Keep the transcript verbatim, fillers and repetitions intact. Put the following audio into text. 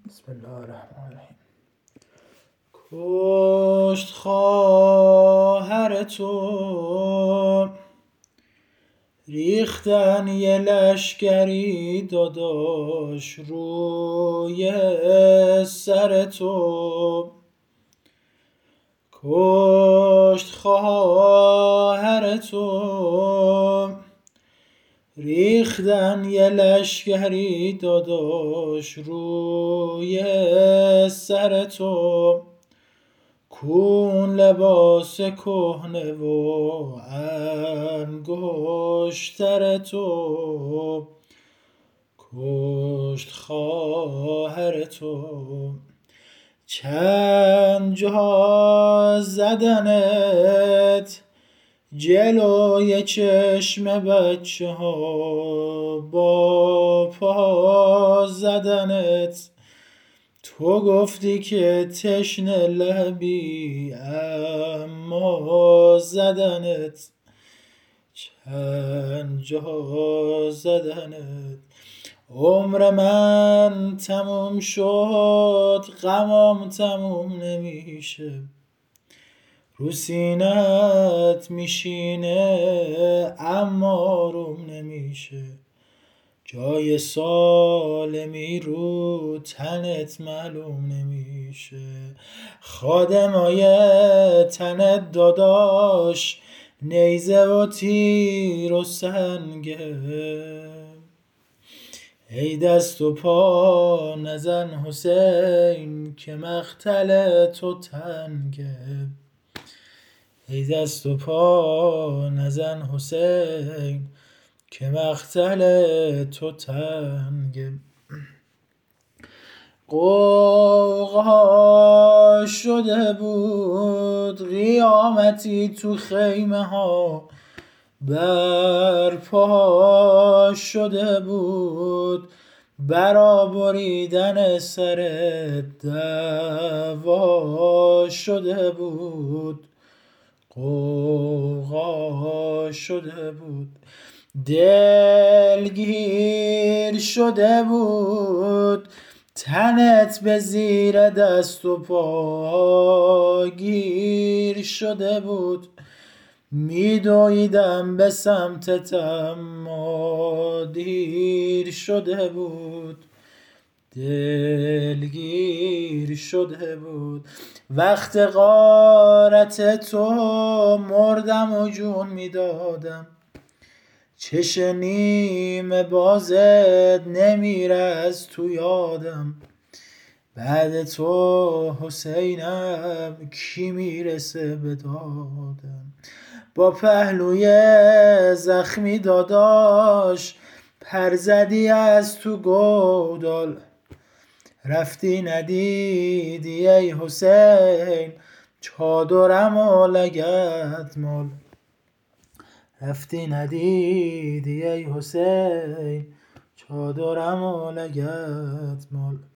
بسم الله الرحمن الرحیم. کشت خواهر تو، ریختن یه لشکری داداش روی سر تو. کشت خواهر تو، ریختن یه لشکری داداش روی سر تو. کون لباس کهنه و انگشتر تو. کشت خواهر تو، چند جا زدنت جلوی چشم بچه ها، با پا زدنت. تو گفتی که تشنه لبی اما زدنت، چند جا زدنت. عمر من تموم شد غمام تموم نمیشه، رو سینت میشینه اما روم نمیشه. جای سالمی رو تنت معلوم نمیشه، خادمای تنت داداش نیزه و تیر و سنگه. ای دست و پا نزن حسین که مقتل تو تنگه. ای دست و پا نزن حسین که مقتل تو تنگه. غوغا شده بود قیامتی تو خیمه ها، برپا شده بود برا بریدن سرت دعوا شده بود. غوغا شده بود دلگیر شده بود تنت، به زیر دست و پا گیر شده بود. میدویدم به سمتت اما دیر شده بود، دلگیر شده بود. وقت غارت تو مردم و جون میدادم، چش نیمه بازت نمیره از تو یادم. بعد تو حسینم کی میرسه به دادم. با پهلوی زخمی داداش پر زدی از تو گودال، رفتی ندیدی ای حسین چادرم و لگد مال. رفتی ندیدی ای حسین چادرم و لگد مال.